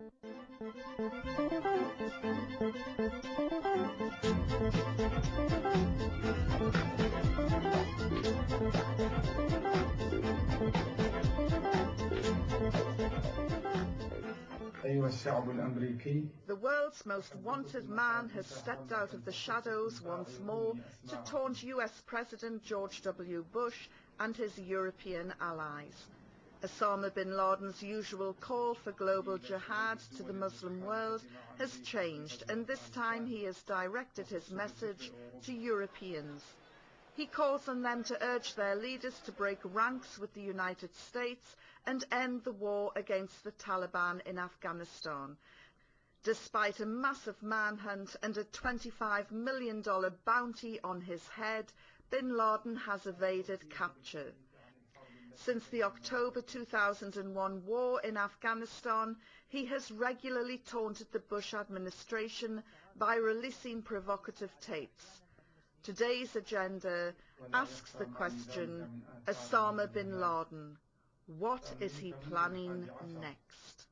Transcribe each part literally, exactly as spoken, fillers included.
The world's most wanted man has stepped out of the shadows once more to taunt U S President George W. Bush and his European allies. Osama bin Laden's usual call for global jihad to the Muslim world has changed, and this time he has directed his message to Europeans. He calls on them to urge their leaders to break ranks with the United States and end the war against the Taliban in Afghanistan. Despite a massive manhunt and a twenty-five million dollar bounty on his head, bin Laden has evaded capture. Since the October two thousand one war in Afghanistan, he has regularly taunted the Bush administration by releasing provocative tapes. Today's agenda asks the question, Osama bin Laden, what is he planning next?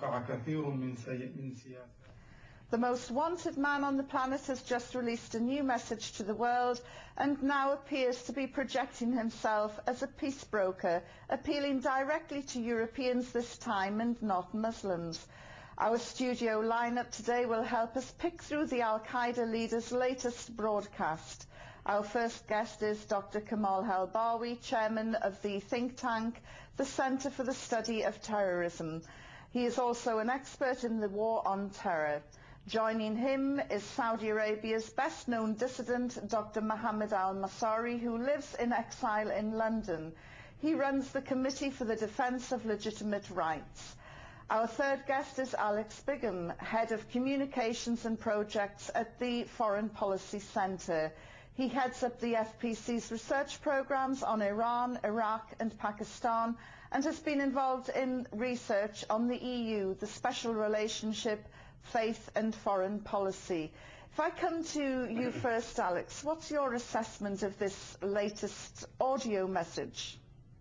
The most wanted man on the planet has just released a new message to the world and now appears to be projecting himself as a peace broker, appealing directly to Europeans this time and not Muslims. Our studio lineup today will help us pick through the Al-Qaeda leader's latest broadcast. Our first guest is Doctor Kamal Helbawi, chairman of the think tank, the Center for the Study of Terrorism. He is also an expert in the war on terror. Joining him is Saudi Arabia's best-known dissident, Doctor Mohammed al-Masari, who lives in exile in London. He runs the Committee for the Defense of Legitimate Rights. Our third guest is Alex Bigham, head of communications and projects at the Foreign Policy Center. He heads up the F P C's research programs on Iran, Iraq and Pakistan and has been involved in research on the E U, the special relationship, faith and foreign policy. If I come to you first, Alex, what's your assessment of this latest audio message?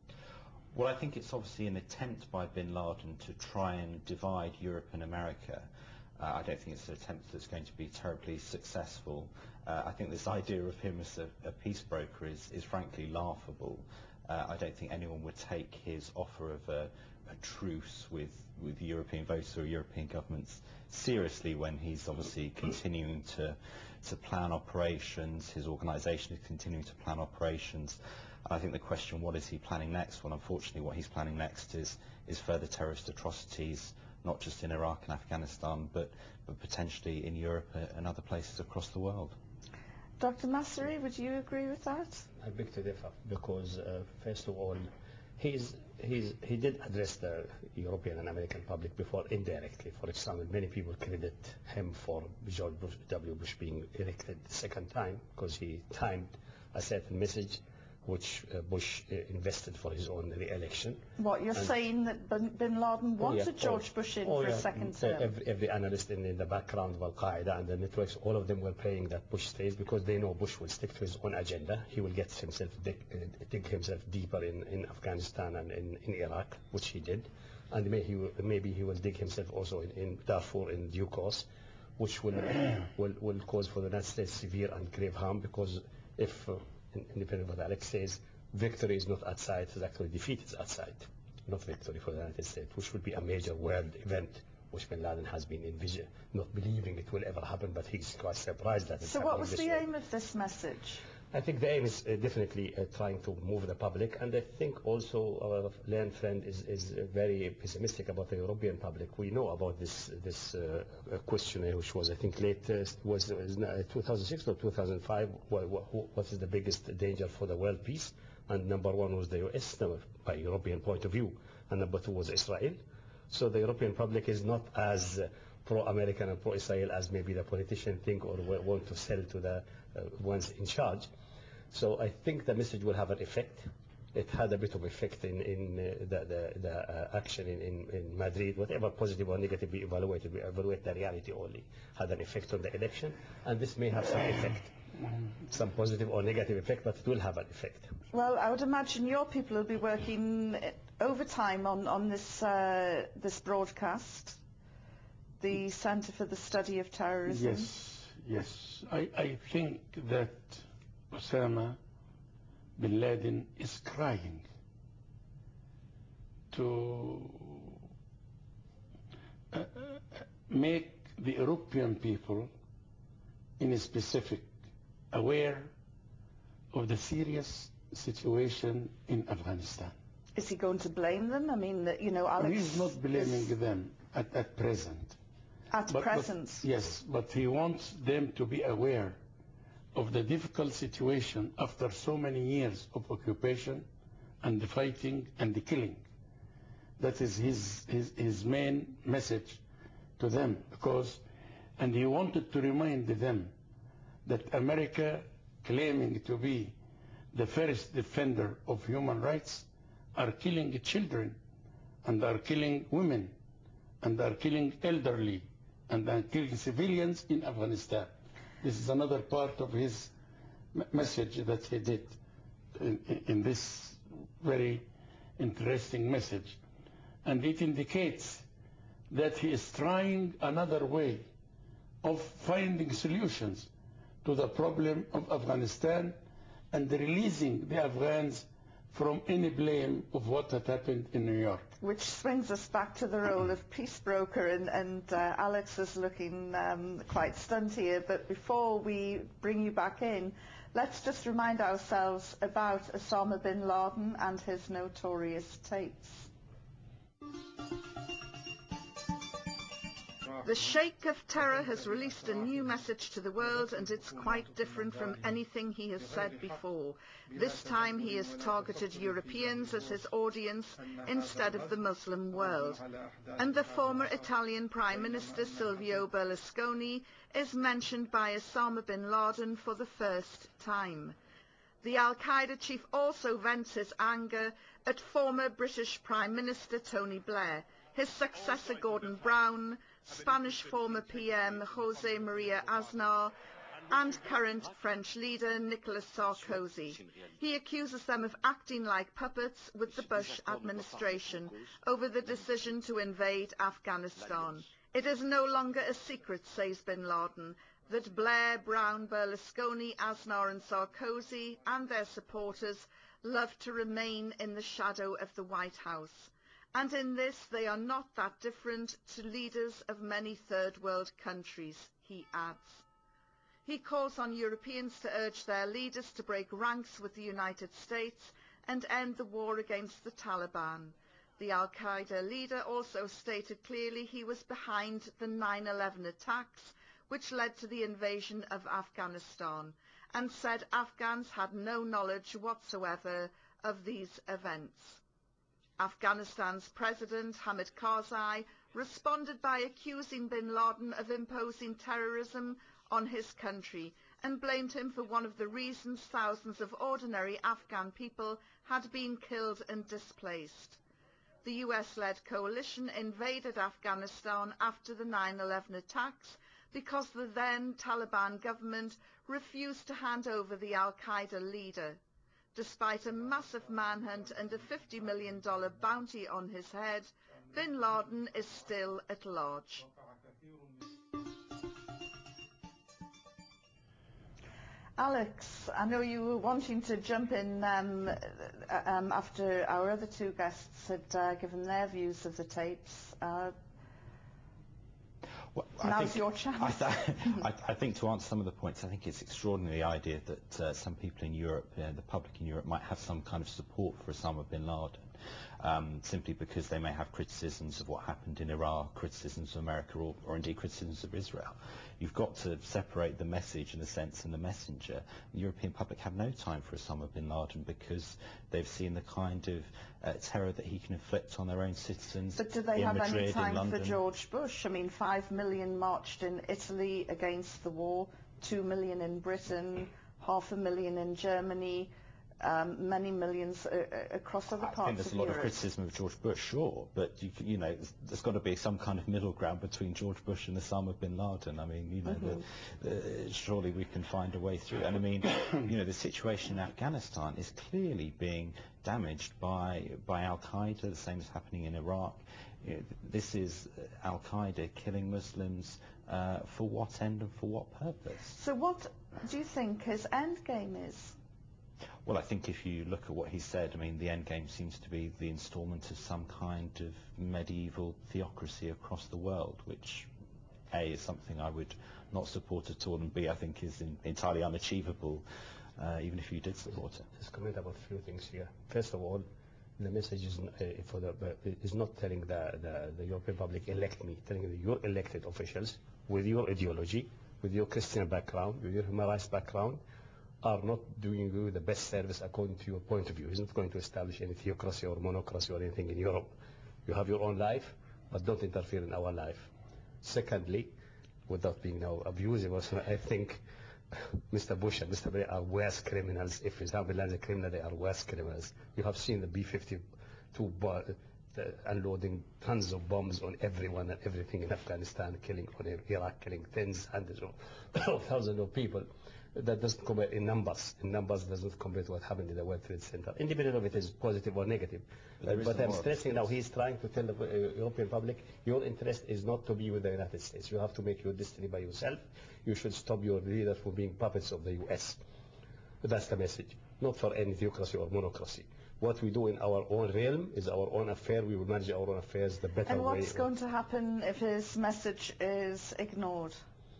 Well, I think it's obviously an attempt by bin Laden to try and divide Europe and America. Uh, I don't think it's an attempt that's going to be terribly successful. Uh, I think this idea of him as a, a peace broker is, is frankly laughable. Uh, I don't think anyone would take his offer of a, a truce with, with European voters or European governments seriously when he's obviously continuing to, to plan operations. His organisation is continuing to plan operations. And I think the question, what is he planning next? Well, unfortunately, what he's planning next is, is further terrorist atrocities, not just in Iraq and Afghanistan, but, but potentially in Europe and other places across the world. Doctor Masari, would you agree with that? I beg to differ, because uh, first of all, he's, he's, he did address the European and American public before indirectly. For example, many people credit him for George Bush, W. Bush being elected the second time, because he timed a certain message which uh, Bush uh, invested for his own re-election. What, you're and saying that bin Laden wanted oh yeah, George oh, Bush in oh for yeah, a second term? Every, every analyst in, in the background of Al-Qaeda and the networks, all of them were praying that Bush stays because they know Bush will stick to his own agenda. He will get himself, dig, uh, dig himself deeper in, in Afghanistan and in, in Iraq, which he did. And may he will, maybe he will dig himself also in, in Darfur in due course, which will, will, will cause for the United States severe and grave harm, because if uh, independent of what Alex says, victory is not outside, it's actually defeat is outside, not victory for the United States, which would be a major world event, which bin Laden has been envisioning, not believing it will ever happen, but he's quite surprised that it's So what was the way. aim of this message? I think the aim is uh, definitely uh, trying to move the public, and I think also our learned friend is, is uh, very pessimistic about the European public. We know about this this uh, questionnaire, which was, I think, latest, was, was two thousand six or two thousand five, what, what, what is the biggest danger for the world peace? And number one was the U S, by European point of view, and number two was Israel. So the European public is not as uh, pro-American and pro-Israel as maybe the politicians think or want to sell to the uh, ones in charge. So I think the message will have an effect. It had a bit of effect in, in uh, the, the, the uh, action in, in, in Madrid. Whatever positive or negative we evaluated, we evaluate the reality only. Had an effect on the election, and this may have some effect. Some positive or negative effect, but it will have an effect. Well, I would imagine your people will be working overtime on, on this, uh, this broadcast. the Center for the Study of Terrorism? Yes, yes. I, I think that Osama bin Laden is crying to uh, make the European people in specific aware of the serious situation in Afghanistan. Is he going to blame them? I mean, you know, Alex... He's not blaming is... them at, at present. At but, present? But, yes, but he wants them to be aware of the difficult situation after so many years of occupation and the fighting and the killing. That is his, his, his main message to them, because, and he wanted to remind them that America, claiming to be the first defender of human rights, are killing children and are killing women and are killing elderly and are killing civilians in Afghanistan. This is another part of his message that he did in, in this very interesting message. And it indicates that he is trying another way of finding solutions to the problem of Afghanistan and releasing the Afghans from any blame of what had happened in New York. Which brings us back to the role of peace broker, and, and uh, Alex is looking um, quite stunned here, but before we bring you back in, let's just remind ourselves about Osama bin Laden and his notorious tapes. The Sheikh of Terror has released a new message to the world, and it's quite different from anything he has said before. This time he has targeted Europeans as his audience instead of the Muslim world. And the former Italian Prime Minister Silvio Berlusconi is mentioned by Osama bin Laden for the first time. The Al-Qaeda chief also vents his anger at former British Prime Minister Tony Blair, his successor Gordon Brown, Spanish former P M José María Aznar, and current French leader Nicolas Sarkozy. He accuses them of acting like puppets with the Bush administration over the decision to invade Afghanistan. It is no longer a secret, says bin Laden, that Blair, Brown, Berlusconi, Aznar and Sarkozy and their supporters love to remain in the shadow of the White House. And in this they are not that different to leaders of many third world countries, he adds. He calls on Europeans to urge their leaders to break ranks with the United States and end the war against the Taliban. The Al-Qaeda leader also stated clearly he was behind the nine eleven attacks, which led to the invasion of Afghanistan, and said Afghans had no knowledge whatsoever of these events. Afghanistan's President Hamid Karzai responded by accusing bin Laden of imposing terrorism on his country and blamed him for one of the reasons thousands of ordinary Afghan people had been killed and displaced. The U S-led coalition invaded Afghanistan after the nine eleven attacks because the then Taliban government refused to hand over the Al-Qaeda leader. Despite a massive manhunt and a fifty million dollar bounty on his head, bin Laden is still at large. Alex, I know you were wanting to jump in um, um, after our other two guests had uh, given their views of the tapes. Uh, Well, Now's think, your chance. I, th I, I think to answer some of the points, I think it's extraordinary the idea that uh, some people in Europe, uh, the public in Europe, might have some kind of support for Osama bin Laden, um, simply because they may have criticisms of what happened in Iraq, criticisms of America, or, or indeed criticisms of Israel. You've got to separate the message and the sense and the messenger. The European public have no time for Osama bin Laden because they've seen the kind of uh, terror that he can inflict on their own citizens. But do they in have Madrid, any time in London. for George Bush? I mean, five million marched in Italy against the war, two million in Britain, half a million in Germany, um, many millions uh, across other parts of Europe. I think there's a lot of criticism of George Bush, sure, but you, you know, there's, there's got to be some kind of middle ground between George Bush and Osama bin Laden. I mean, you know, mm-hmm. the, the, surely we can find a way through. And I mean, you know, the situation in Afghanistan is clearly being damaged by by Al Qaeda, the same as happening in Iraq. You know, this is Al-Qaeda killing Muslims uh, for what end and for what purpose? So what do you think his end game is? Well, I think if you look at what he said, I mean, the end game seems to be the installment of some kind of medieval theocracy across the world, which, A, is something I would not support at all, and B, I think is in, entirely unachievable, uh, even if you did support it. Just comment about a few things here. First of all, the message is, uh, for the, uh, is not telling the, the, the European public, elect me, telling the, your elected officials with your ideology, with your Christian background, with your human rights background, are not doing you the best service according to your point of view. He's not going to establish any theocracy or monocracy or anything in Europe. You have your own life, but don't interfere in our life. Secondly, without being now abusive, also, I think Mister Bush and Mister Blair are worse criminals. If Islam lands a criminal, they are worse criminals. You have seen the B fifty-two uh, unloading tons of bombs on everyone and everything in Afghanistan, killing on Iraq, killing tens, hundreds of thousands of people. That doesn't compare in numbers. In numbers doesn't compare to what happened in the World Trade Center. Independent of it is positive or negative. But, but I'm stressing now he's trying to tell the uh, European public, your interest is not to be with the United States. You have to make your destiny by yourself. You should stop your leaders from being puppets of the U S. That's the message. Not for any theocracy or monocracy. What we do in our own realm is our own affair. We will manage our own affairs the better way. And what's going to happen if his message is ignored?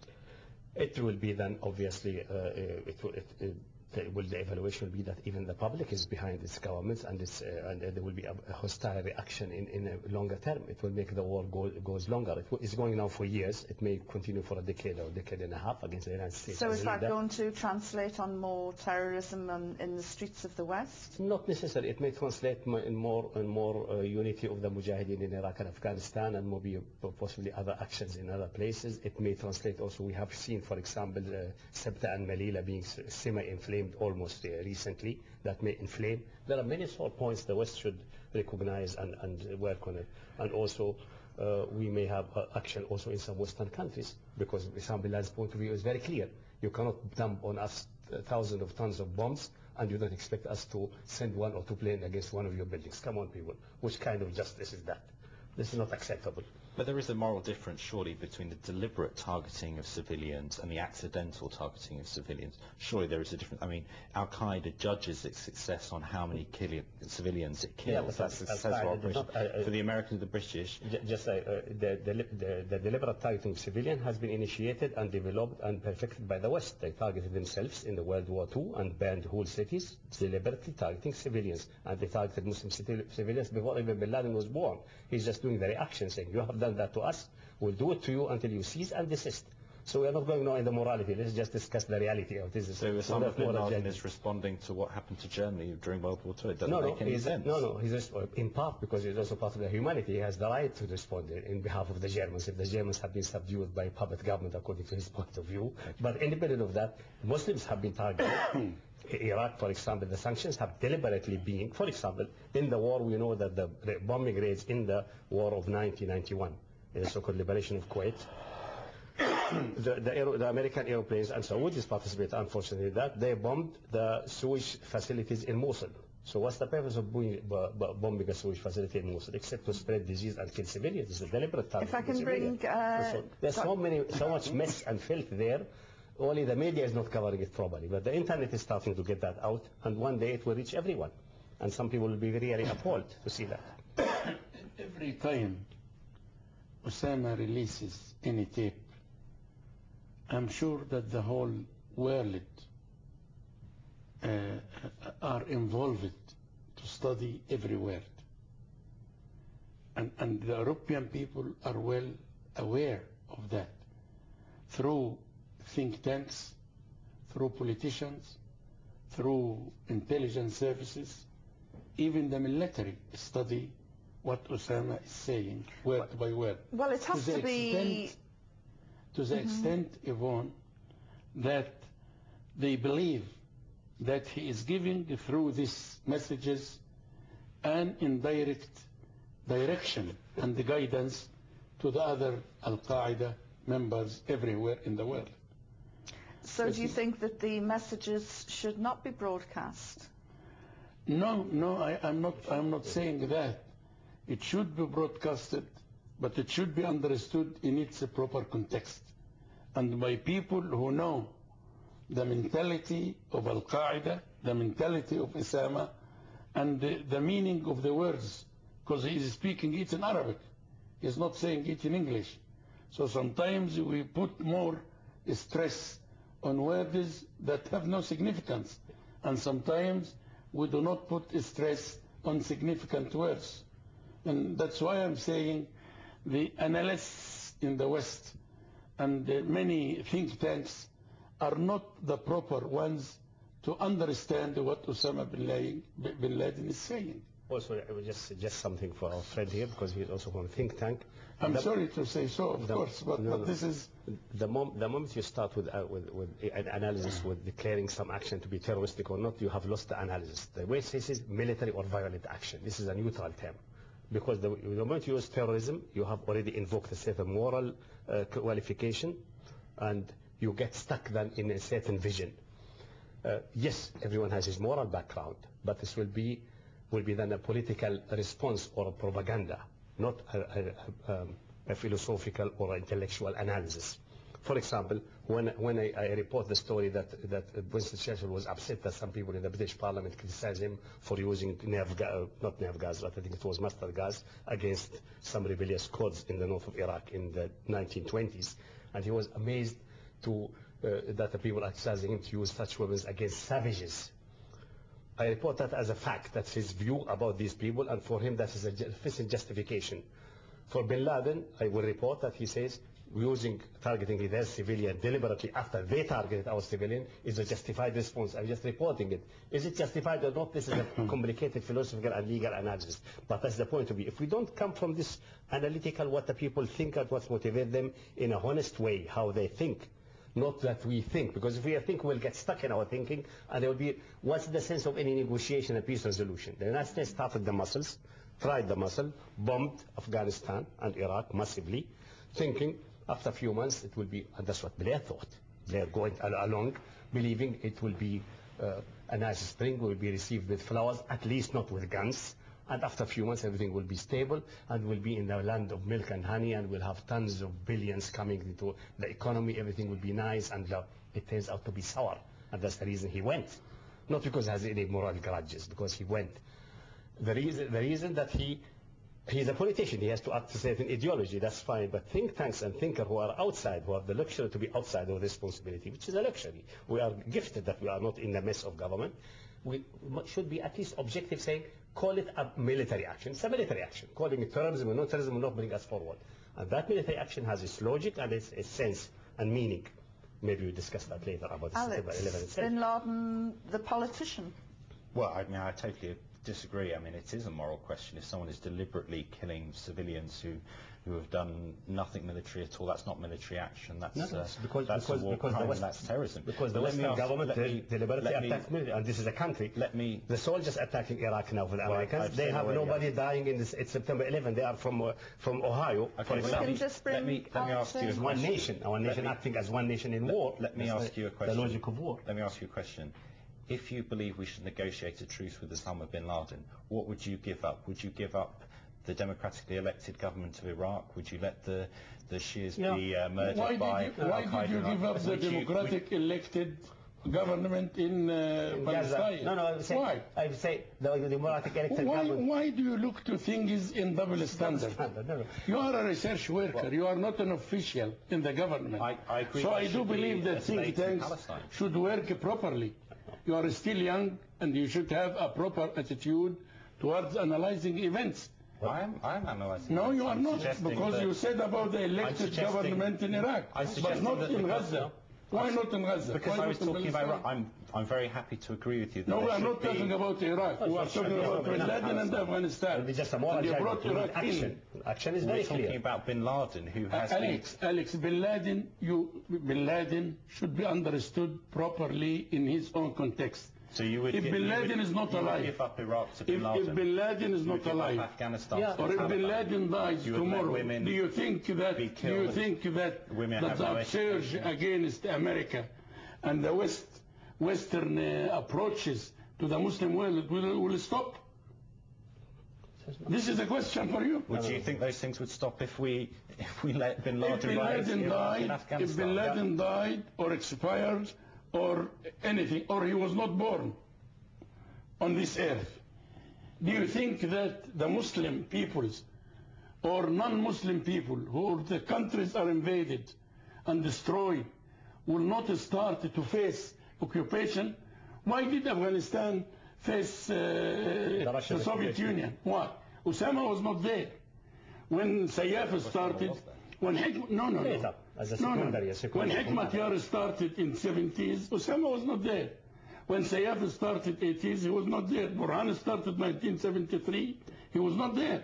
It will be then, obviously, uh, it will, it, it, will the evaluation will be that even the public is behind its governments, and, it's, uh, and uh, there will be a, a hostile reaction in, in a longer term. It will make the war go, goes longer. It w it's going now for years. It may continue for a decade or a decade and a half against the United States. So is that going to translate on more terrorism on, in the streets of the West? Not necessarily. It may translate in more and more uh, unity of the Mujahideen in Iraq and Afghanistan, and maybe uh, possibly other actions in other places. It may translate also, we have seen, for example, uh, Sabta and Malila being semi-inflamed almost uh, recently. That may inflame. There are many sore points the West should recognize and, and work on it. And also, uh, we may have uh, action also in some Western countries, because Osama bin Laden's point of view is very clear. You cannot dump on us uh, thousands of tons of bombs, and you don't expect us to send one or two planes against one of your buildings. Come on, people. Which kind of justice is that? This is not acceptable. But there is a moral difference, surely, between the deliberate targeting of civilians and the accidental targeting of civilians. Surely there is a difference. I mean, Al-Qaeda judges its success on how many killi civilians it kills. Yeah, but that's a successful operation. Not, uh, For the Americans and the British. Just uh, uh, the, the, the, the deliberate targeting of civilians has been initiated and developed and perfected by the West. They targeted themselves in the World War Two and banned whole cities, deliberately targeting civilians. And they targeted Muslim civilians before even bin Laden was born. He's just doing the reaction, saying, you have done that to us, we'll do it to you until you cease and desist. So we are not going now in the morality. Let's just discuss the reality of this. So Osama bin Laden is responding to what happened to Germany during World War Two. It doesn't no, make no, any sense. No, no, he's in part because he's also part of the humanity. He has the right to respond in behalf of the Germans if the Germans have been subdued by puppet government according to his point of view. Okay. But independent of that, Muslims have been targeted. Iraq, for example, the sanctions have deliberately been, for example, in the war, we know that the, the bombing raids in the war of nineteen ninety-one, in the so-called liberation of Kuwait, the, the, aero, the American airplanes and Saudis participated, unfortunately, that they bombed the sewage facilities in Mosul. So what's the purpose of bombing, bombing a sewage facility in Mosul, except to spread disease and kill civilians? It's a deliberate target. If I can bring... Uh, so there's so, many, so much mess and filth there. Only the media is not covering it properly. But the internet is starting to get that out, and one day it will reach everyone. And some people will be really appalled to see that. Every time Osama releases any tape, I'm sure that the whole world uh, are involved to study every word. And, and the European people are well aware of that. Through think tanks, through politicians, through intelligence services, even the military study what Osama is saying, word by word. Well, it has to, to be... Extent, to the mm-hmm. extent, Yvonne, that they believe that he is giving through these messages an indirect direction and the guidance to the other Al-Qaeda members everywhere in the world. So do you think that the messages should not be broadcast? No, no, I, I'm not. I'm not saying that. It should be broadcasted, but it should be understood in its proper context, and by people who know the mentality of Al-Qaeda, the mentality of Osama, and the, the meaning of the words, because he is speaking it in Arabic. He's not saying it in English. So sometimes we put more stress on words that have no significance, and sometimes we do not put stress on significant words. And that's why I'm saying the analysts in the West and the many think tanks are not the proper ones to understand what Osama bin Laden, bin Laden is saying. Also, I would just suggest something for our friend here, because he's also from a think tank. I'm the, sorry to say so, of the, course, but, no, but no. this is... The, mom, the moment you start with, uh, with, with an analysis, with declaring some action to be terroristic or not, you have lost the analysis. The way this is military or violent action. This is a neutral term. Because the, the moment you use terrorism, you have already invoked a certain moral uh, qualification, and you get stuck then in a certain vision. Uh, yes, everyone has his moral background, but this will be will be then a political response or a propaganda, not a, a, um, a philosophical or intellectual analysis. For example, when when I, I report the story that that Winston Churchill was upset that some people in the British Parliament criticized him for using nerve gas, not nerve gas, but I think it was mustard gas against some rebellious Kurds in the north of Iraq in the nineteen twenties, and he was amazed to uh, that the people are criticizing him to use such weapons against savages. I report that as a fact. That's his view about these people, and for him that is a sufficient justification. For Bin Laden, I will report that he says using, targeting their civilian deliberately after they targeted our civilian is a justified response. I'm just reporting it. Is it justified or not? This is a complicated philosophical and legal analysis. But that's the point of view. If we don't come from this analytical, what the people think and what motivates them in a honest way, how they think, not that we think, because if we think, we'll get stuck in our thinking, and there will be, what's the sense of any negotiation and peace resolution? The United States started the muscles, tried the muscle, bombed Afghanistan and Iraq massively, thinking after a few months it will be, and that's what Blair thought. Blair going along, believing it will be uh, a nice spring, will be received with flowers, at least not with guns. And after a few months, everything will be stable, and we'll be in the land of milk and honey, and we'll have tons of billions coming into the economy. Everything will be nice, and uh, it turns out to be sour. And that's the reason he went. Not because he has any moral grudges, because he went. The reason, the reason that he, he's a politician, he has to act a certain ideology, that's fine. But think tanks and thinkers who are outside, who have the luxury to be outside of responsibility, which is a luxury. We are gifted that we are not in the mess of government. We should be at least objective, saying, call it a military action. It's a military action. Calling it terrorism or not terrorism will not bring us forward. And that military action has its logic and its, its sense and meaning. Maybe we'll discuss that later about Alex, September eleventh. Bin Laden, the politician. Well, I mean, I totally disagree. I mean, it is a moral question. If someone is deliberately killing civilians who, who have done nothing military at all, that's not military action. That's, no, uh, because, that's because, a war because crime, the West, that's terrorism. Because the But Western ask, government me, deliberately me, attacked military, and this is a country. Let me. The soldiers attacking Iraq now for the well, Americans. I've they have already, nobody I've, dying in this. It's September eleventh. They are from uh, from Ohio. Okay, we can just bring let me let me ask you a As one question. nation, our nation me, acting as one nation in let, war. Let me That's ask the, you a question. The logic of war. Let me ask you a question. If you believe we should negotiate a truce with Osama bin Laden, what would you give up? Would you give up the democratically elected government of Iraq? Would you let the the Shias yeah. be uh, murdered Why by did you, why did you give up the would democratic you, elected government in, uh, in Palestine? Gaza. No, no, I would say, why? I would say the, the democratic elected Why, government. why do you look to things in double standard? No, no. You are a research worker. Well, you are not an official in the government. I, I agree. So there I do should be believe a that think state in tanks Palestine. should work properly. You are still young, and you should have a proper attitude towards analyzing events. I am, I am analysing. No, you are I'm not, suggesting because that- you said about the elected suggesting- government in Iraq, I'm but suggesting not that in because- Gaza. Why not in Gaza? Because Why I was not in talking about Palestine? Iraq. I'm, I'm very happy to agree with you. That No, we there are should not be, talking about Iraq. We are talking no, about no, Bin no, Laden and Palestine. Afghanistan. It'll be just a moral And you judgment. brought We need Iraq action. in. Action is We're very talking clear. about Bin Laden, who has Alex, Alex, Bin Laden, you, Bin Laden should be understood properly in his own context. So you would If give, Bin you Laden would, is not you would alive, give up Iraq to Bin if, Laden. if Bin Laden is you not would give alive, up Afghanistan Yeah. to or if Taliban. Bin Laden dies You would let tomorrow, women do you think that be do you killed. think that, Women that have the no upsurge education. against America and the West Western uh, approaches to the Muslim world will, will stop? This is a question for you. Would you think those things would stop if we if we let Bin If Laden Bin rise Laden in, in died, if Afghanistan? Bin Laden died or expired or anything, or he was not born on this earth, do you think that the Muslim peoples or non-Muslim people who the countries are invaded and destroyed will not start to face occupation? Why did Afghanistan face uh, the Soviet Union? Why? Osama was not there. When Sayyaf started, when Hikmat, no, no, no. no, no. When Hikmat Yar started in seventies, Osama was not there. When Sayyaf started eighties, he was not there. Burhan started nineteen seventy-three, he was not there.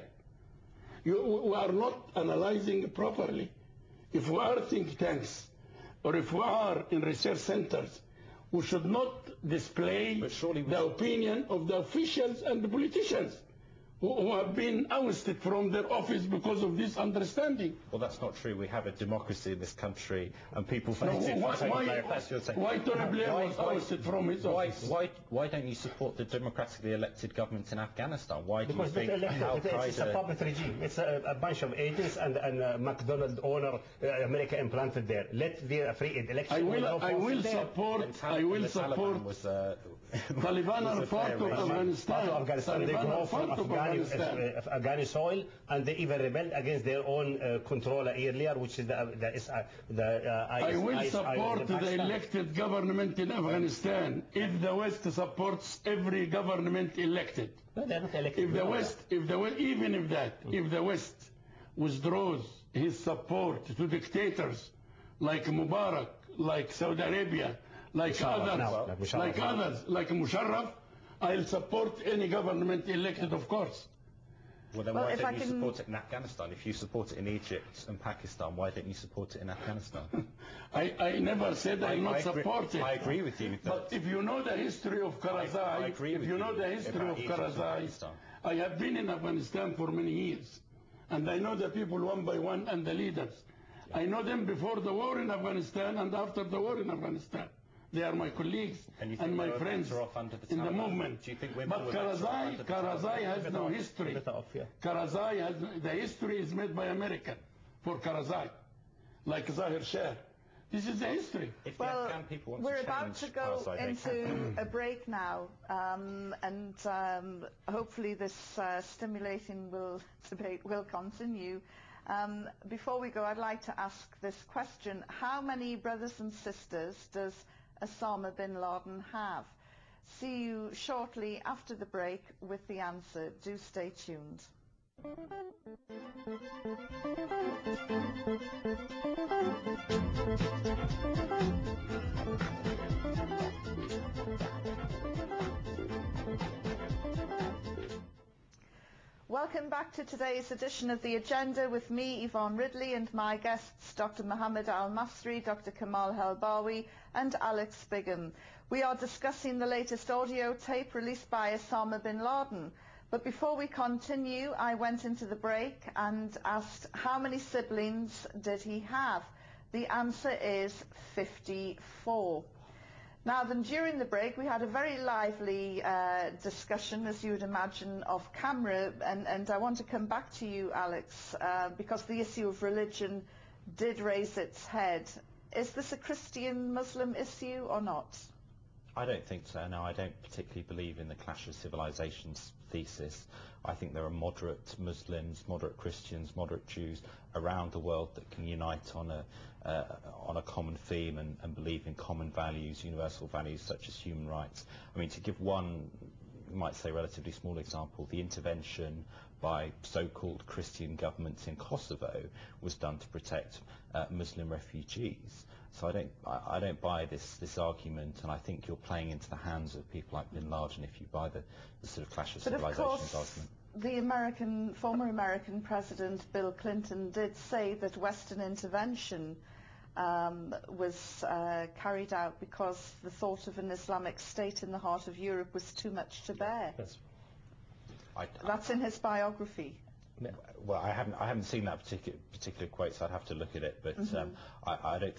You, we are not analyzing properly. If we are think tanks, or if we are in research centers, we should not display the opinion of the officials and the politicians who, who have been ousted from their office because of this understanding. Well, that's not true. We have a democracy in this country, and people No, voted why, for why, Tony Blair. That's why Tony Blair Why- was why- ousted from his Why, office? why, why don't you support the democratically elected government in Afghanistan? Why do you Because think it's, elected, Al it's, it's a Qaeda? puppet regime. It's a, a bunch of agents and, and uh, McDonald owner uh, America implanted there. Let the free election. I will, no I forces will there. support, And Tal- I will the support. Taliban was, uh, Taliban was are a part fair of regime. Afghanistan. Part of Afghanistan, they Taliban grow are from part of Afghani, Afghanistan. uh, Afghani soil, and they even rebelled against their own uh, controller earlier, which is the, the, is, uh, the uh, I will I S I support in the Pakistan. elected government in Afghanistan if the West supports every government elected. No, they're not elected. If the No, West, if the West, even if that, if the West withdraws his support to dictators like Mubarak, like Saudi Arabia, like Musharraf, others, no, like Musharraf. like others, like Musharraf, I'll support any government elected, of course. Well, then Well, why if don't I you can- support it in Afghanistan? If you support it in Egypt and Pakistan, why don't you support it in Afghanistan? I, I never said I- I'm not I agree- supporting. I agree with you that- But if you know the history of Karzai, I agree if with you you know the history about of Egypt and Karzai, Pakistan. I have been in Afghanistan for many years, and I know the people one by one and the leaders. I know them before the war in Afghanistan and after the war in Afghanistan. They are my colleagues And you and think my they were friends better off under the in the Taliban? movement. Do you think women But were better off Karzai, under the Karzai Taliban? has no history. Better off, yeah. Karzai has, the history is made by America for Karzai, like Zahir Shah. This is the history. If the Well, Afghan people want we're to about change to go Karzai, they into can. a break now, um, and um, hopefully this uh, stimulating will, debate will continue. Um, before we go, I'd like to ask this question. How many brothers and sisters does Osama bin Laden have? See you shortly after the break with the answer. Do stay tuned. Welcome back to today's edition of The Agenda with me, Yvonne Ridley, and my guests, Doctor Mohammed Al-Masri, Doctor Kamal Helbawi, and Alex Bigham. We are discussing the latest audio tape released by Osama bin Laden. But before we continue, I went into the break and asked how many siblings did he have? The answer is fifty-four. Now then, during the break we had a very lively uh, discussion, as you would imagine, off camera, and, and I want to come back to you, Alex, uh, because the issue of religion did raise its head. Is this a Christian-Muslim issue or not? I don't think so. No, I don't particularly believe in the clash of civilizations thesis. I think there are moderate Muslims, moderate Christians, moderate Jews around the world that can unite on a uh, on a common theme and, and believe in common values, universal values such as human rights. I mean, to give one, you might say, relatively small example, the intervention by so-called Christian governments in Kosovo was done to protect uh, Muslim refugees. So I don't, I, I don't buy this this argument, and I think you're playing into the hands of people like Bin Laden if you buy the, the sort of clash of But of civilizations course, argument. the American, former American President Bill Clinton did say that Western intervention um, was uh, carried out because the thought of an Islamic State in the heart of Europe was too much to bear. Yes. I, That's in his biography. Well, I haven't I haven't seen that particular particular quote, so I'd have to look at it. But Mm-hmm. um, I, I don't think that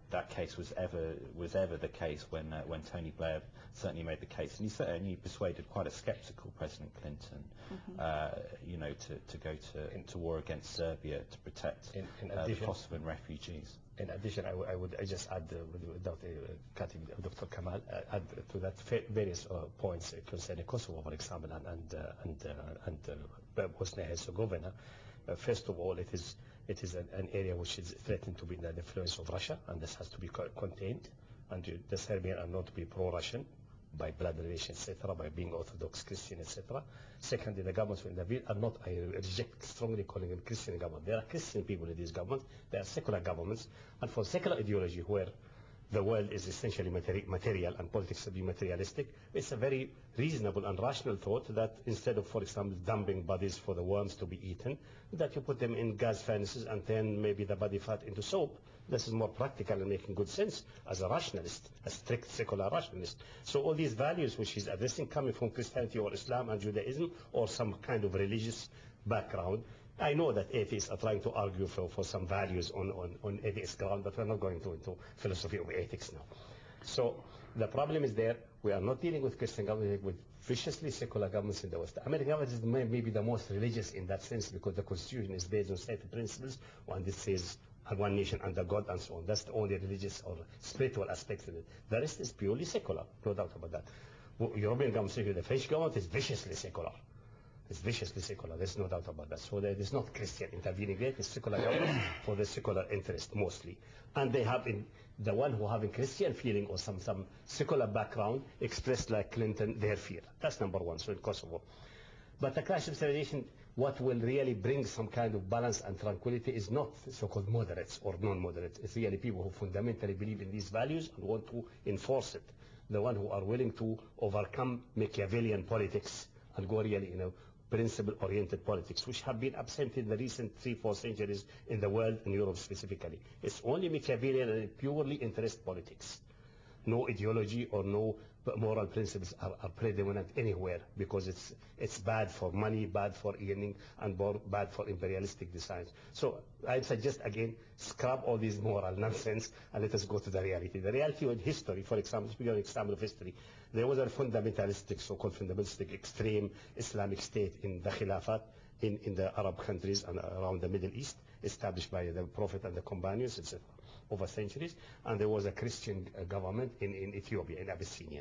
that case was ever was ever the case when uh, when Tony Blair certainly made the case, and he certainly persuaded quite a sceptical President Clinton, mm-hmm. uh, you know, to, to go to into war against Serbia to protect in, in uh, addition, the Kosovan refugees. In addition, I, w- I would I just add, uh, without uh, cutting Doctor Kamal, uh, add to that various uh, points concerning Kosovo, for example, and and uh, and, uh, and uh, Bosnia Herzegovina. Uh, first of all, it is it is an, an area which is threatened to be under the influence of Russia, and this has to be co- contained. And you, the Serbians are not to be pro-Russian by blood relations, et cetera, by being Orthodox Christian, et cetera. Secondly, the governments in the field are not, I reject strongly calling them Christian government. There are Christian people in these governments. There are secular governments. And for secular ideology, where the world is essentially materi- material and politics to be materialistic, it's a very reasonable and rational thought that instead of, for example, dumping bodies for the worms to be eaten, that you put them in gas furnaces and then maybe the body fat into soap. This is more practical and making good sense as a rationalist, a strict secular rationalist. So all these values which he's addressing coming from Christianity or Islam and Judaism or some kind of religious background, I know that atheists are trying to argue for, for some values on, on, on atheist ground, but we're not going to into philosophy of ethics now. So the problem is there. We are not dealing with Christian government, with viciously secular governments in the West. The American government is maybe the most religious in that sense because the Constitution is based on certain principles, and this says one nation under God and so on. That's the only religious or spiritual aspect of it. The rest is purely secular, no doubt about that. European government, the French government is viciously secular. It's viciously secular, there's no doubt about that. So there is not Christian intervening there, it's secular government for the secular interest mostly. And they have in, the one who have a Christian feeling or some, some secular background expressed like Clinton their fear. That's number one, so in Kosovo. But the clash of civilization, what will really bring some kind of balance and tranquility is not so-called moderates or non-moderates. It's really people who fundamentally believe in these values and want to enforce it. The one who are willing to overcome Machiavellian politics and go really, you know, principle-oriented politics, which have been absent in the recent three, four centuries in the world and Europe specifically. It's only Machiavellian and purely interest politics. No ideology or no moral principles are, are predominant anywhere because it's it's bad for money, bad for earning, and bad for imperialistic designs. So I suggest again, scrap all these moral nonsense and let us go to the reality. The reality of history, for example, speaking of an example of history, there was a fundamentalistic, so-called fundamentalistic extreme Islamic state in the Khilafat in, in the Arab countries and around the Middle East, established by the Prophet and the companions, et cetera, over centuries. And there was a Christian uh, government in, in Ethiopia, in Abyssinia.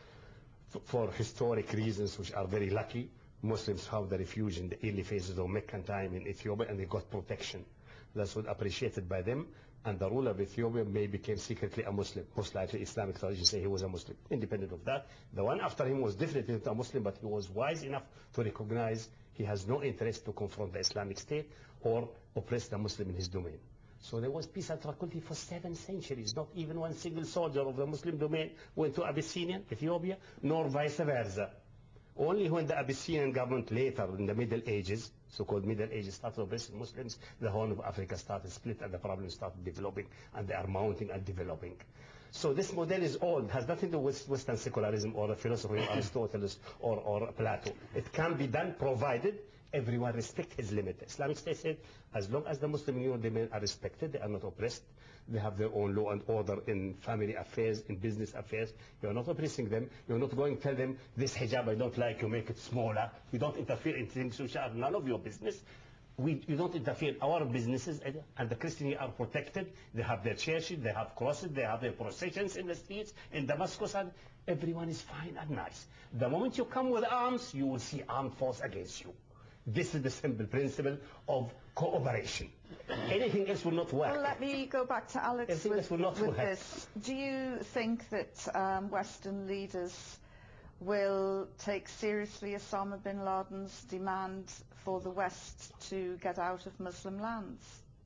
F- for historic reasons, which are very lucky, Muslims found the refuge in the early phases of Meccan time in Ethiopia, and they got protection. That's what appreciated by them. And the ruler of Ethiopia may became secretly a Muslim. Most likely Islamic tradition say he was a Muslim. Independent of that, the one after him was definitely a Muslim, but he was wise enough to recognize he has no interest to confront the Islamic State or oppress the Muslim in his domain. So there was peace and tranquility for seven centuries. Not even one single soldier of the Muslim domain went to Abyssinia, Ethiopia, nor vice versa. Only when the Abyssinian government later, in the Middle Ages, so-called Middle Ages, started oppressing Muslims, the Horn of Africa started split and the problems started developing, and they are mounting and developing. So this model is old, has nothing to do with Western secularism or the philosophy of Aristotle or, or Plato. It can be done provided everyone respect his limit. Islamic State said, as long as the Muslim domain are respected, they are not oppressed, they have their own law and order in family affairs, in business affairs. You are not oppressing them. You are not going to tell them, this hijab I don't like, you make it smaller. You don't interfere in things which are none of your business. We, you don't interfere in our businesses, and the Christians are protected. They have their churches, they have crosses, they have their processions in the streets, in Damascus, and everyone is fine and nice. The moment you come with arms, you will see armed force against you. This is the simple principle of cooperation. Anything else will not work. Well, let me go back to Alex Anything with, else will not with work. this. Do you think that um, Western leaders will take seriously Osama bin Laden's demand for the West to get out of Muslim lands?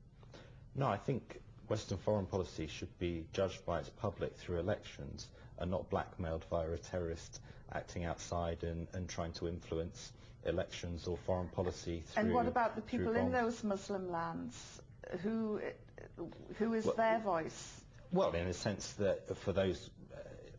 No, I think Western foreign policy should be judged by its public through elections and not blackmailed via a terrorist acting outside and, and trying to influence elections or foreign policy through. And what about the people in bombs. those Muslim lands? Who, who is well, their voice? Well, in a sense that for those uh,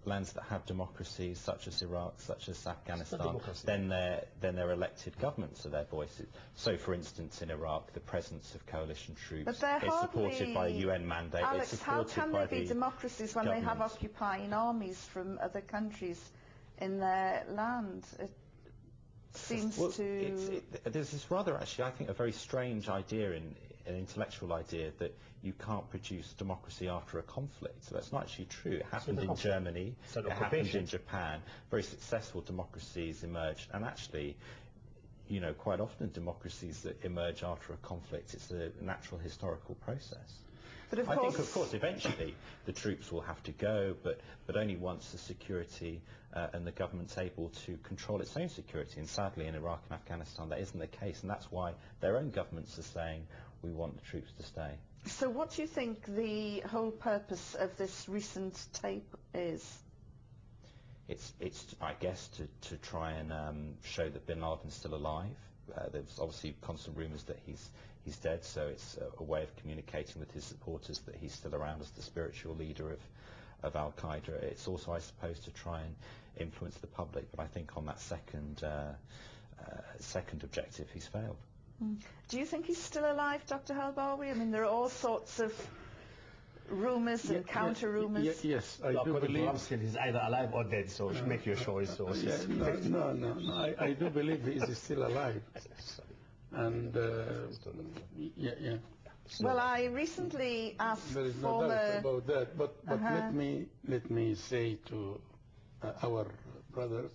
lands that have democracies, such as Iraq, such as Afghanistan, democracy. then their then their elected governments are their voices. So, for instance, in Iraq, the presence of coalition troops But they're is supported hardly, by a U N mandate. Alex, it's how supported can by they be the democracies when they have government. occupying armies from other countries in their land? It seems Well, to... it's, it, there's this rather, actually, I think, a very strange idea, in an intellectual idea, that you can't produce democracy after a conflict. So that's not actually true. It happened in Germany, It's an it happened occupation. in Japan. Very successful democracies emerged, and actually, you know, quite often democracies that emerge after a conflict, it's a natural historical process. But of I course, think, of course, eventually the troops will have to go, but, but only once the security uh, and the government's able to control its own security. And sadly, in Iraq and Afghanistan, that isn't the case, and that's why their own governments are saying, we want the troops to stay. so what do you think the whole purpose of this recent tape is? It's, it's I guess, to, to try and um, show that bin Laden's still alive. Uh, there's obviously constant rumours that he's he's dead, so it's a, a way of communicating with his supporters that he's still around as the spiritual leader of, of Al-Qaeda. It's also, I suppose, to try and influence the public, but I think on that second, uh, uh, second objective, he's failed. Mm. Do you think he's still alive, Doctor Helbawi? I mean, there are all sorts of rumours and Yeah, counter-rumours. yeah, yes, I do According to believe... Ramsky, he's either alive or dead, so make your choice. So Yeah, he's- no, no, no, no. I, I do believe he is still alive. And, uh, yeah, yeah. Well, I recently asked There is no former... doubt about that. But, but Uh-huh. let me let me say to uh, our brothers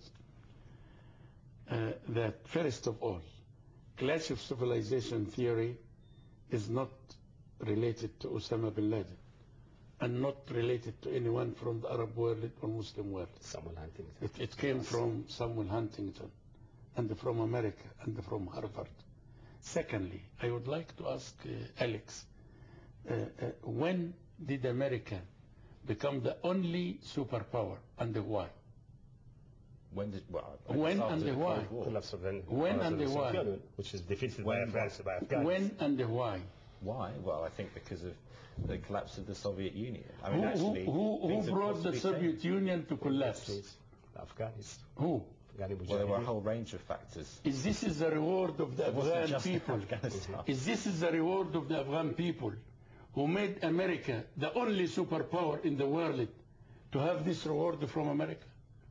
uh, that first of all, clash of civilization theory is not related to Osama bin Laden, and not related to anyone from the Arab world or Muslim world. Samuel Huntington. It, it came from Samuel Huntington, and from America, and from Harvard. Secondly, I would like to ask uh, Alex, uh, uh, when did America become the only superpower, and why? When did, well, I When guess after and the why? Cold War. Collapse of the- When collapse and of the why? Soviet Union, which is defeated When- by France, by Afghanistan. When and why? Why? Well, I think because of the collapse of the Soviet Union. I mean, Who, actually, who, who, who things have brought the possibly Soviet changed. Union to collapse? Afghanistan. Who? Afghani Well, there were a Mujahideen. whole range of factors. Is this is the reward of the It wasn't Afghan just people? Afghanistan. Is this is the reward of the Afghan people who made America the only superpower in the world to have this reward from America?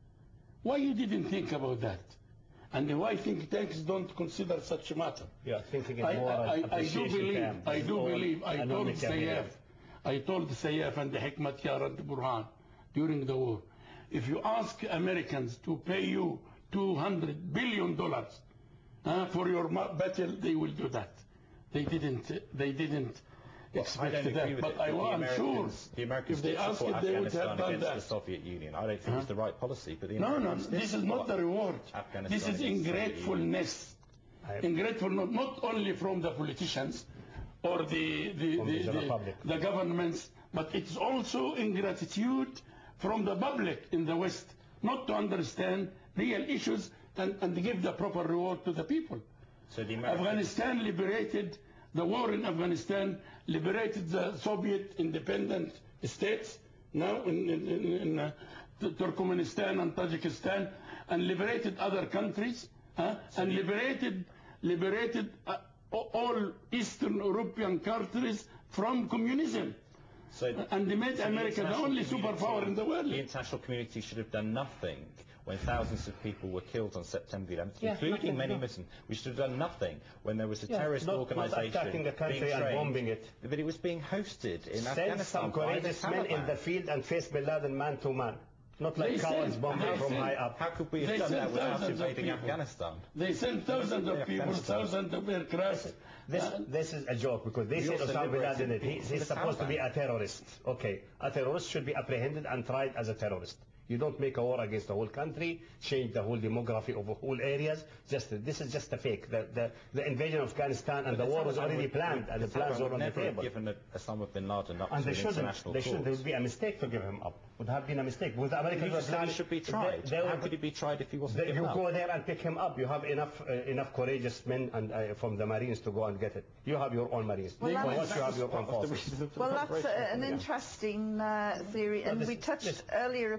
Why you didn't think about that? And why think tanks don't consider such a matter? Yeah, thinking it I, more I, an I, I do appreciation believe, camp. I do Or believe, I an told only campaign. Sayyaf, I told Sayyaf and Hikmat Yar and Burhan during the war, if you ask Americans to pay you two hundred billion dollars uh, for your ma- battle, they will do that. They didn't, they didn't I expect don't agree that, with but it. I The am sure Americans, the Americans if they did asked support it, they would Afghanistan have done against that. the Soviet Union. I don't think it was the right policy, but the No, no, Americans did this is not support the reward. Afghanistan This is against the Soviet Union. ingratefulness. Ingrateful not, not only from the politicians or the, the, From the, the the, public. the governments, but it's also ingratitude from the public in the West not to understand real issues and, and give the proper reward to the people. So the Americans, Afghanistan liberated, the war in Afghanistan liberated the Soviet independent states, now in, in, in, in uh, Turkmenistan and Tajikistan, and liberated other countries, uh, and liberated, liberated uh, all Eastern European countries from communism. so, And they made so America the international only community- superpower in the world. The international community should have done nothing when thousands of people were killed on September the eleventh, Yeah, including nothing, many no. Muslims. We should have done nothing when there was a Yeah, terrorist not- not organisation attacking a country being and trained, bombing it. but it was being hosted in Send Afghanistan some by the courageous men in Taliban. the field and face Bin Laden man to man. Not like They cowards sent- bombing they from sent- high up. How could we have They done sent that without thousands of invading people. Afghanistan? They sent thousands of people, Afghanistan. thousands of aircraft. This, uh, this is a joke because they We say also Osama bin liberated Laden, he, people from he's the supposed to be Taliban. a terrorist. Okay, a terrorist should be apprehended and tried as a terrorist. You don't make a war against the whole country, change the whole demography of the whole areas. Just this is just a fake. The, the, the invasion of Afghanistan and But the war Taliban was already would- planned, and the Taliban plans were would on the never have table. given a, Osama bin Laden up And to they an shouldn't. international They should. court. There would be a mistake to give him up. Would have been a mistake. With the Americans You were just said he planning- should be tried. They, they How were- could he be tried if he wasn't They, given you up? go there and pick him up. You have enough uh, enough courageous men and uh, from the Marines to go and get it. You have your own Marines. Well, For that's- once you have your own Part of the forces. reason for Well, the that's operation. a, an Yeah. interesting uh, theory, and this- we touched this- earlier upon the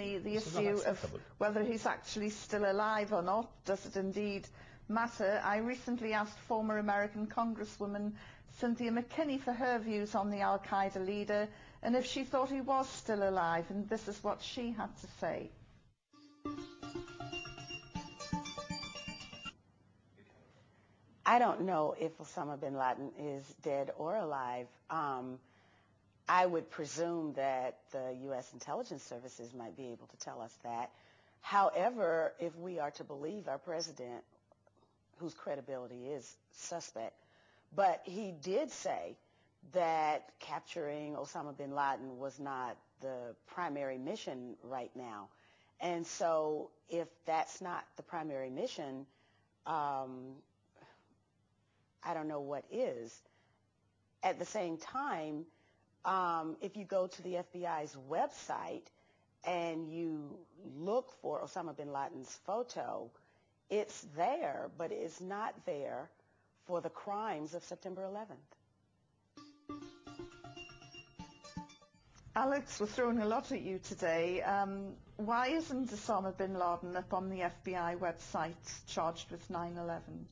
the, the This is not issue of acceptable. whether he's actually still alive or not. Does it indeed matter? I recently asked former American Congresswoman Cynthia McKinney for her views on the Al-Qaeda leader and if she thought he was still alive, and this is what she had to say. I don't know if Osama bin Laden is dead or alive. Um, I would presume that the U S intelligence services might be able to tell us that. However, if we are to believe our president, whose credibility is suspect, but he did say that capturing Osama bin Laden was not the primary mission right now. And so if that's not the primary mission, um, I don't know what is. At the same time, um, if you go to the F B I's website and you look for Osama bin Laden's photo, it's there, but it's not there for the crimes of September eleventh. Alex, we're throwing a lot at you today. Um, why isn't Osama bin Laden up on the F B I website charged with nine eleven?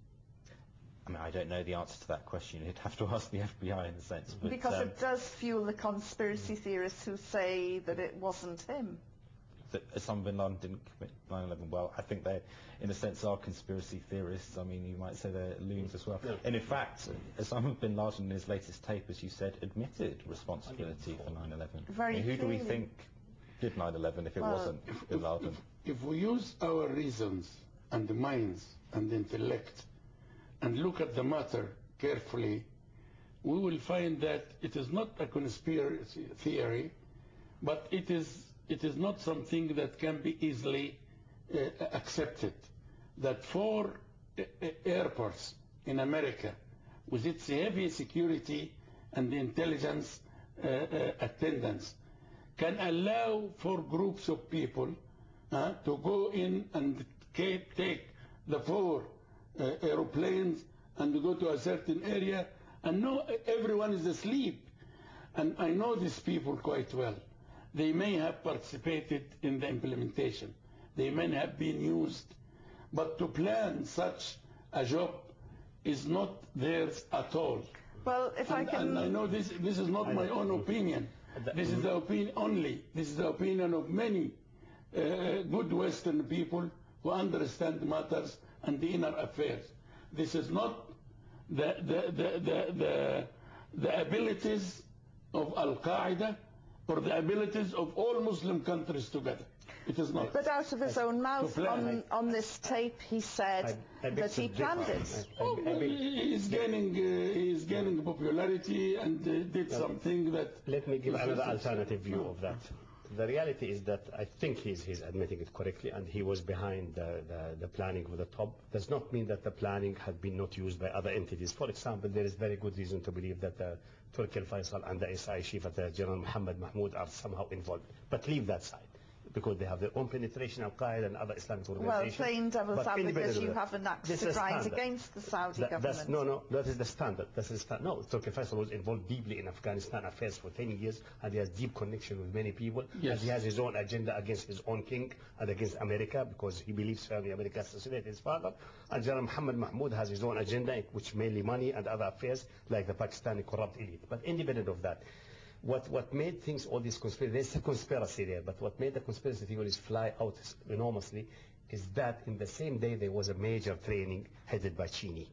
I mean, I don't know the answer to that question. You'd have to ask the F B I in a sense. But, because um, it does fuel the conspiracy theorists who say that it wasn't him. That Osama bin Laden didn't commit nine eleven. Well, I think they, in a sense, are conspiracy theorists. I mean, you might say they're loons as well. No. And in fact, Osama bin Laden, in his latest tape, as you said, admitted responsibility for nine eleven. Very I mean, who do we clearly. think did nine eleven if it Well, wasn't bin Laden? If we use our reasons and the minds and intellect and look at the matter carefully, we will find that it is not a conspiracy theory, but it is it is not something that can be easily uh, accepted. That four uh, airports in America, with its heavy security and intelligence uh, uh, attendance, can allow for groups of people uh, to go in and take the four uh, aeroplanes and go to a certain area, and no, everyone is asleep. And I know these people quite well. They may have participated in the implementation. They may have been used. But to plan such a job is not theirs at all. Well, if I And, can... and I know this, this is not my own opinion. This is the opinion only. This is the opinion of many uh, good Western people who understand matters and the inner affairs. This is not the, the, the, the, the, the abilities of Al-Qaeda or the abilities of all Muslim countries together. It is not. But out of his own mouth, plan. on, on this tape, he said I- I beg that to he differ. planned it. I- I- Oh, I beg- he is gaining, uh, he is gaining popularity and uh, did something that... Let me give another alternative view of that. The reality is that I think he's, he's admitting it correctly, and he was behind the, the, the planning of the top. Does not mean that the planning had been not used by other entities. For example, there is very good reason to believe that uh, Turki al-Faisal and the S I chief at the General Muhammad Mahmoud are somehow involved. But leave that side, because they have their own penetration of Al-Qaeda and other Islamic Well, organizations. plain devil's But advocate, independent of you that, have an axe this to is grind standard. against the Saudi That- government. That's, no, no, that is the standard. That is the standard. No, Turki Faisal was involved deeply in Afghanistan affairs for ten years, and he has deep connection with many people. Yes. And he has his own agenda against his own king and against America, because he believes firmly America assassinated his father. And General Muhammad Mahmoud has his own agenda, which mainly money and other affairs, like the Pakistani corrupt elite. But independent of that, What, what made things, all these conspiracy, there's a conspiracy there, but what made the conspiracy theories fly out enormously is that in the same day there was a major training headed by Cheney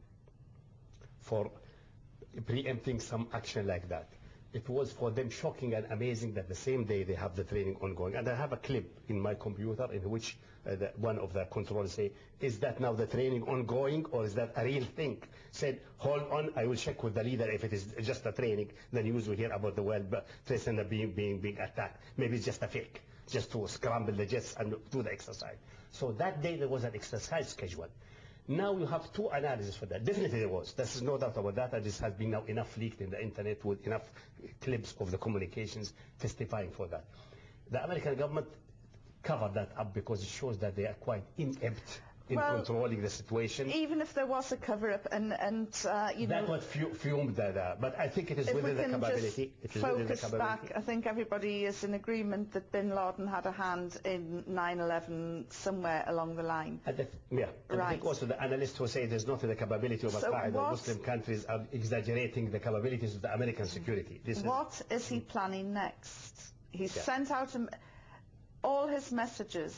for preempting some action like that. It was for them shocking and amazing that the same day they have the training ongoing. And I have a clip in my computer in which uh, the, one of the controllers say, is that now the training ongoing or is that a real thing? Said, hold on, I will check with the leader if it is just a training. The news we hear about the World Trade Center being, being, being attacked. Maybe it's just a fake, just to scramble the jets and do the exercise. So that day there was an exercise schedule. Now you have two analyses for that. Definitely there was. There's no doubt about that. And this has been now enough leaked in the internet with enough clips of the communications testifying for that. The American government covered that up because it shows that they are quite inept in well, controlling the situation. Even if there was a cover-up, and and uh, you that know, what fu fumed that. Uh, but I think it is if within we the can capability. just It is within the focus capability. back, I think everybody is in agreement that Bin Laden had a hand in nine eleven somewhere along the line. And that, yeah, and I think Right. also the analysts who say there's not the capability of So Al-Qaeda, what- Muslim countries are exaggerating the capabilities of the American security. This is What is he planning next? He's Yeah. sent out a, all his messages.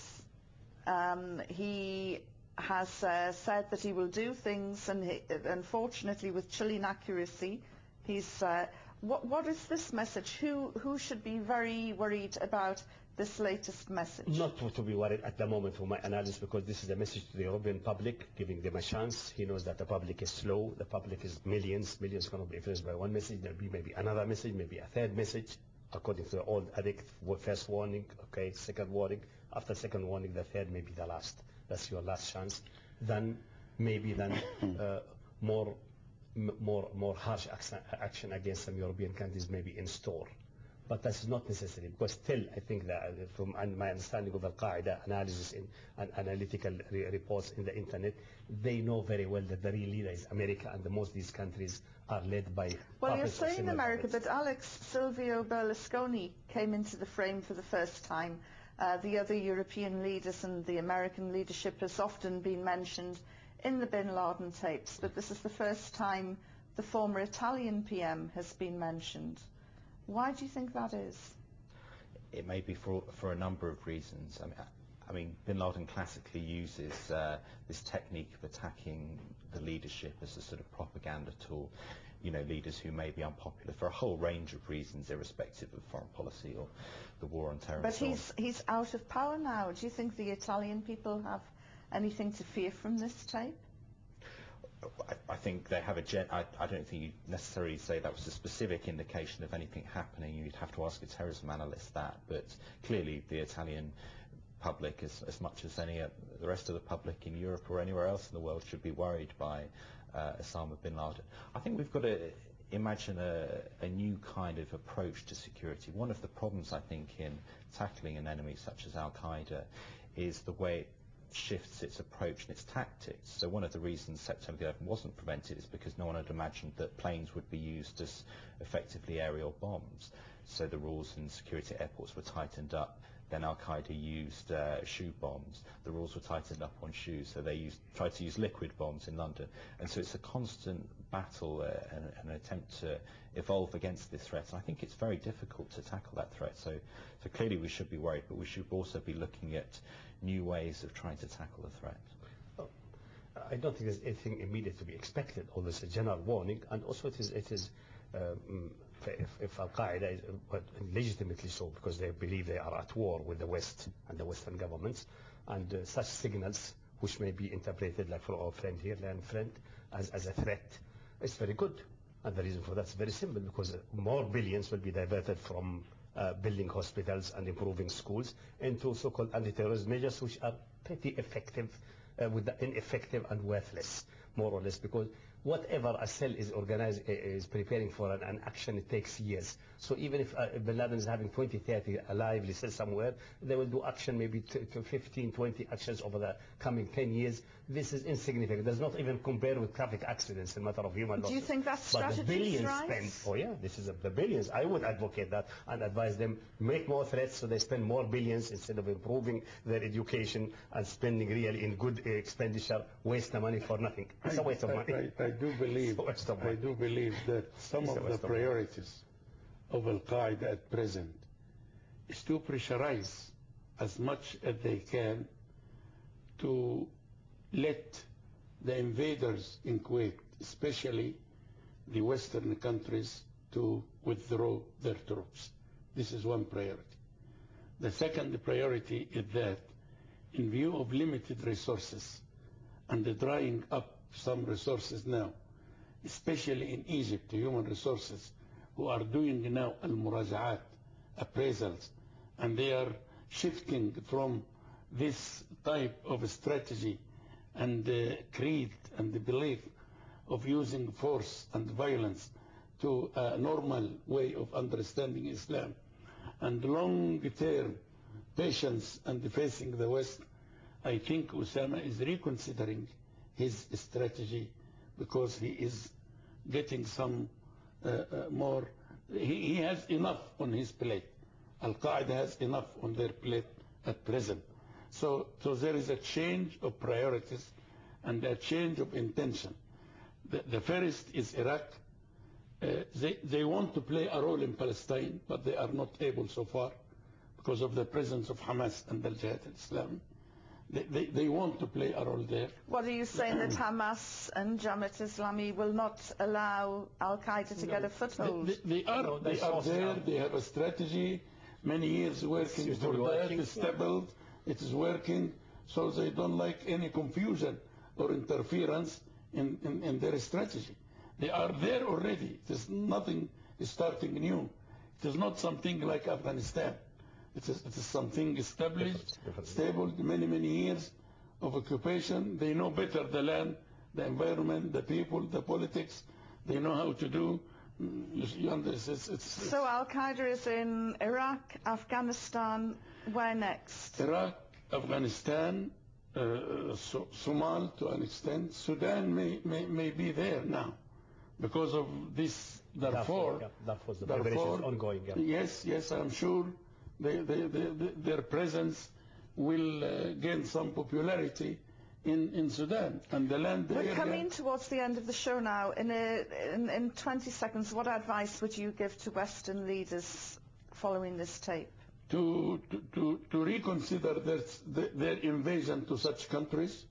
Um, he has uh, said that he will do things, and he, unfortunately with chilling accuracy. He's uh, what, what is this message? Who who should be very worried about this latest message? not to, to be worried at the moment for my analysis, because this is a message to the European public, giving them a chance. He knows that the public is slow. The public is millions. Millions cannot be influenced by one message. There'll be maybe another message, maybe a third message, according to the old addict. First warning, okay, second warning. After second warning, the third may be the last. That's your last chance. Then maybe then uh, more, m more, more harsh action, action against some European countries may be in store. But that's not necessary, because still I think that uh, from my understanding of Al-Qaeda analysis in, and analytical re reports in the internet, they know very well that the real leader is America, and the most of these countries are led by Well, you're puppets or saying similar America, puppets. but Alex, Silvio Berlusconi came into the frame for the first time. Uh, the other European leaders and the American leadership has often been mentioned in the Bin Laden tapes, but this is the first time the former Italian P M has been mentioned. Why do you think that is? It may be for for a number of reasons. I mean, I, I mean Bin Laden classically uses uh, this technique of attacking the leadership as a sort of propaganda tool. You know, leaders who may be unpopular for a whole range of reasons, irrespective of foreign policy or the war on terror. But and so he's on. he's out of power now. Do you think the Italian people have anything to fear from this tape? I, I think they have a gen. I, I don't think you necessarily say that was a specific indication of anything happening. You'd have to ask a terrorism analyst that. But clearly, the Italian public, as, as much as any of the rest of the public in Europe or anywhere else in the world, should be worried by uh, Osama bin Laden. I think we've got to imagine a, a new kind of approach to security. One of the problems, I think, in tackling an enemy such as Al-Qaeda is the way it shifts its approach and its tactics. So one of the reasons September eleventh wasn't prevented is because no one had imagined that planes would be used as effectively aerial bombs. So the rules in security at airports were tightened up. Then Al-Qaeda used uh, shoe bombs. The rules were tightened up on shoes, so they used, tried to use liquid bombs in London. And so it's a constant battle uh, and, and an attempt to evolve against this threat. And I think it's very difficult to tackle that threat. So, so clearly we should be worried, but we should also be looking at new ways of trying to tackle the threat. Oh, I don't think there's anything immediate to be expected, although it's a general warning. And also it is, it is um, if, if Al-Qaeda is uh, legitimately so, because they believe they are at war with the West and the Western governments, and uh, such signals, which may be interpreted, like for our friend here, land friend, as, as a threat, it's very good. And the reason for that is very simple, because more billions will be diverted from uh, building hospitals and improving schools into so-called anti-terrorism measures, which are pretty effective, uh, with the ineffective and worthless, more or less, because whatever a cell is organized, is preparing for an, an action, it takes years. So even if uh, Bin Laden is having twenty, thirty alive, still somewhere, they will do action, maybe to fifteen, twenty actions over the coming ten years. This is insignificant. It does not even compare with traffic accidents in matter of human losses. Do you think that strategy But the billions right? spent, oh yeah, this is a, the billions. I would advocate that and advise them, make more threats so they spend more billions instead of improving their education and spending really in good uh, expenditure, waste the money for nothing. It's a waste of I, money. I, I do believe, It's a waste of I money. do believe that some It's a of the waste of money. priorities of Al-Qaeda at present is to pressurize as much as they can to let the invaders in Kuwait, especially the Western countries, to withdraw their troops. This is one priority. The second priority is that, in view of limited resources and the drying up some resources now, especially in Egypt, the human resources, who are doing now al-muraja'at, appraisals, and they are shifting from this type of strategy and uh, creed and the belief of using force and violence to a normal way of understanding Islam, and long-term patience and facing the West, I think Osama is reconsidering his strategy because he is getting some uh, uh, more, he, he has enough on his plate. Al-Qaeda has enough on their plate at present. So, so there is a change of priorities and a change of intention. The, the first is Iraq. Uh, they, they want to play a role in Palestine, but they are not able so far because of the presence of Hamas and Al-Jihad al-Islami. They, they, they want to play a role there. What are you saying, that Hamas and Jamaat Islami will not allow Al-Qaeda to No, get a foothold? They, they are, No, they that's are also there, out. they have a strategy, many years working It's for that, working. it's stable, it is working, so they don't like any confusion or interference in, in, in their strategy. They are there already. It is nothing is starting new. It is not something like Afghanistan. It is, it is something established, Different, different. stable, many, many years of occupation. They know better the land, the environment, the people, the politics. They know how to do. You, you understand? It's, it's, So Al-Qaeda is in Iraq, Afghanistan. Where next? Iraq, Afghanistan, uh, so, Somal to an extent. Sudan may, may, may be there now because of this Darfur. Yeah, Darfur, the preparation is ongoing. Yeah. Yes, yes, I'm sure they, they, they, they, their presence will uh, gain some popularity in, in Sudan and the land We're area. coming towards the end of the show now. In, a, in, in twenty seconds, what advice would you give to Western leaders following this tape? To, to, to, to reconsider their, their invasion to such countries,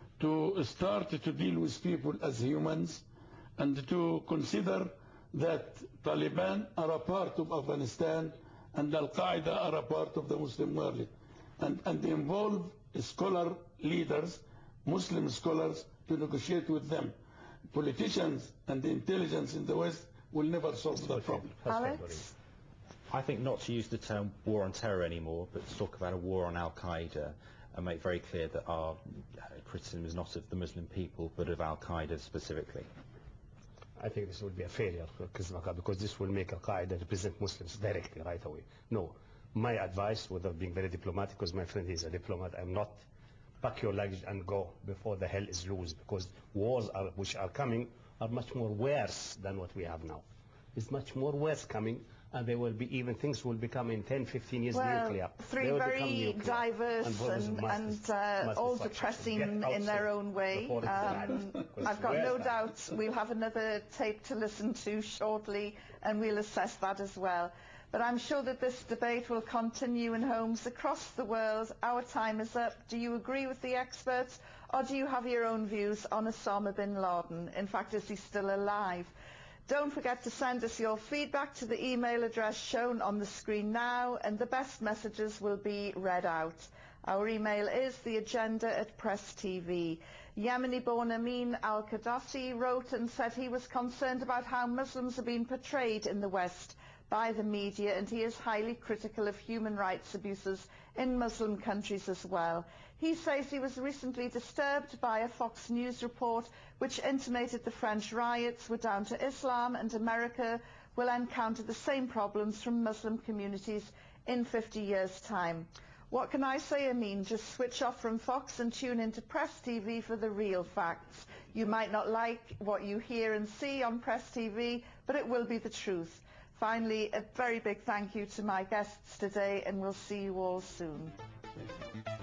to start to deal with people as humans, and to consider that Taliban are a part of Afghanistan and Al-Qaeda are a part of the Muslim world, and, and involve scholar leaders, Muslim scholars, to negotiate with them. Politicians and the intelligence in the West will never solve the problem. Alex? I think not to use the term war on terror anymore, but to talk about a war on Al-Qaeda and make very clear that our criticism is not of the Muslim people, but of Al-Qaeda specifically. I think this will be a failure because this will make Al-Qaeda represent Muslims directly right away. No, my advice, without being very diplomatic, because my friend is a diplomat, I'm not pack your luggage and go before the hell is loose, because wars are, which are coming are much more worse than what we have now. It's much more worse coming, and there will be even things will become in ten, fifteen years well, nuclear. Three very diverse and, and, and uh, all depressing in their own way. Um, I've got no doubt we'll have another tape to listen to shortly, and we'll assess that as well. But I'm sure that this debate will continue in homes across the world. Our time is up. Do you agree with the experts, or do you have your own views on Osama bin Laden? In fact, is he still alive? Don't forget to send us your feedback to the email address shown on the screen now, and the best messages will be read out. Our email is the agenda at Press T V. Yemeni-born Amin al-Qaddafi wrote and said he was concerned about how Muslims are being portrayed in the West by the media, and he is highly critical of human rights abuses in Muslim countries as well. He says he was recently disturbed by a Fox News report which intimated the French riots were down to Islam, and America will encounter the same problems from Muslim communities in fifty years' time. What can I say, Amin? Just switch off from Fox and tune into Press T V for the real facts. You might not like what you hear and see on Press T V, but it will be the truth. Finally, a very big thank you to my guests today, and we'll see you all soon.